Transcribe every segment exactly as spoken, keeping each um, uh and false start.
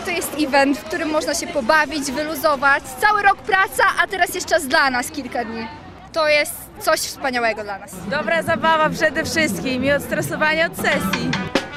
to jest event, w którym można się pobawić, wyluzować. Cały rok praca, a teraz jest czas dla nas, kilka dni. To jest coś wspaniałego dla nas. Dobra zabawa przede wszystkim i odstresowanie od sesji.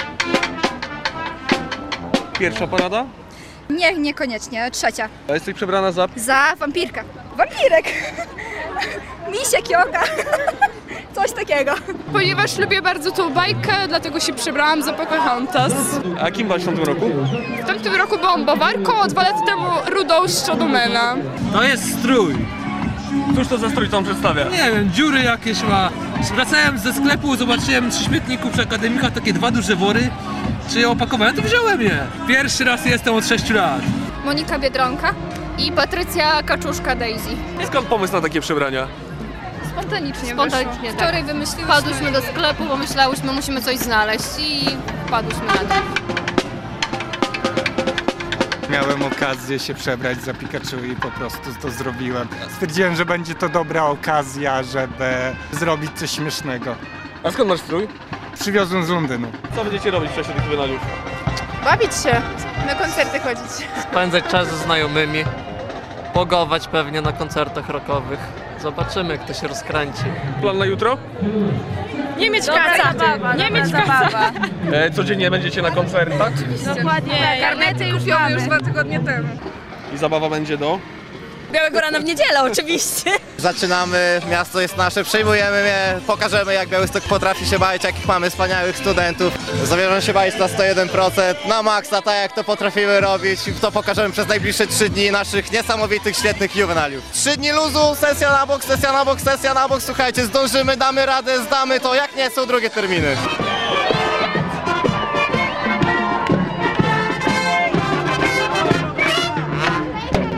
Pierwsza parada? Nie, niekoniecznie, trzecia. A jesteś przebrana za... Za wampirka. Wampirek! Misiek joga. Coś takiego. Ponieważ lubię bardzo tą bajkę, dlatego się przebrałam za Pocahontas. A kim byłaś w tamtym roku? W tamtym roku byłam bawarką, a dwa lata temu rudą z Shadomana. To jest strój. Cóż to za strój, co on przedstawia? Nie wiem, dziury jakieś ma. Wracałem ze sklepu, zobaczyłem przy śmietniku przy akademikach takie dwa duże wory. Czy je opakowałem, to wziąłem je. Pierwszy raz jestem od sześciu lat. Monika Biedronka i Patrycja Kaczuszka Daisy. Skąd pomysł na takie przebrania? Spontanicznie Spontanicznie, wyszło. tak. Wczoraj wymyśliłyśmy. Wpadłyśmy do sklepu, bo myślałyśmy, musimy coś znaleźć i wpadłyśmy na to. Miałem okazję się przebrać za Pikachu i po prostu to zrobiłem. Stwierdziłem, że będzie to dobra okazja, żeby zrobić coś śmiesznego. A skąd masz strój? Przywiozłem z Londynu. Co będziecie robić w czasie tych wynaliów? Bawić się, na koncerty chodzić. Spędzać czas ze znajomymi, pogować pewnie na koncertach rockowych. Zobaczymy, jak to się rozkręci. Plan na jutro? Nie mieć kaca, nie mieć kaca. E, codziennie będziecie na koncertach Dokładnie, karnety już mamy. Już dwa tygodnie temu. i zabawa będzie do... Białego rana w niedzielę oczywiście. Zaczynamy, miasto jest nasze, przejmujemy je, pokażemy jak Białystok potrafi się bawić, jakich mamy wspaniałych studentów. Zamierzam się bawić na sto jeden procent, na maksa, tak jak to potrafimy robić. To pokażemy przez najbliższe trzy dni naszych niesamowitych, świetnych juwenaliów. Trzy dni luzu, sesja na boks, sesja na boks, sesja na boks. Słuchajcie, zdążymy, damy radę, zdamy to, jak nie są drugie terminy.